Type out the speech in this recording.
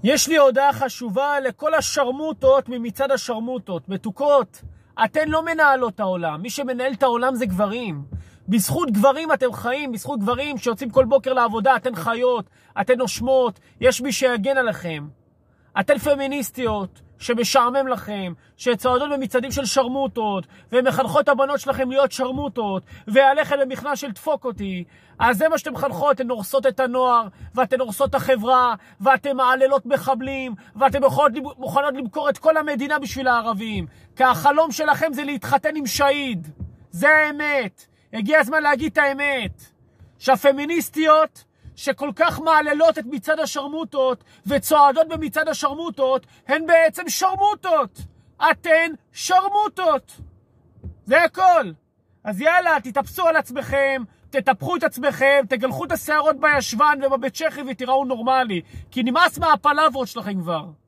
יש לי הודעה חשובה לכל השרמוטות ממצד השרמוטות. מתוקות, אתן לא מנהלות העולם. מי שמנהל את העולם זה גברים. בזכות גברים אתם חיים, בזכות גברים שיוצאים כל בוקר לעבודה, אתן חיות, אתן נושמות, יש מי שיגן עליכם. אתן פמיניסטיות שמשעמם לכם, שצועדות במצעדים של שרמוטות, ומחנכות הבנות שלכם להיות שרמוטות, והלכת במכנס של דפוק אותי. אז זה מה שאתם מחנכות, אתן הורסות את הנוער, ואתן הורסות את החברה, ואתן מעללות מחבלים, ואתן מוכנות למכור את כל המדינה בשביל הערבים. כי החלום שלכם זה להתחתן עם שהיד. זה האמת. הגיע הזמן להגיד את האמת. שהפמיניסטיות שכל כך מעללות את מצד השרמוטות וצועדות במצד השרמוטות, הן בעצם שרמוטות. אתן שרמוטות. זה הכל. אז יאללה, תתאפסו על עצמכם, תטפחו את עצמכם, תגלחו את השערות בישבן ובבית שחי ותראו נורמלי. כי נמאס מהפלברות שלכם כבר.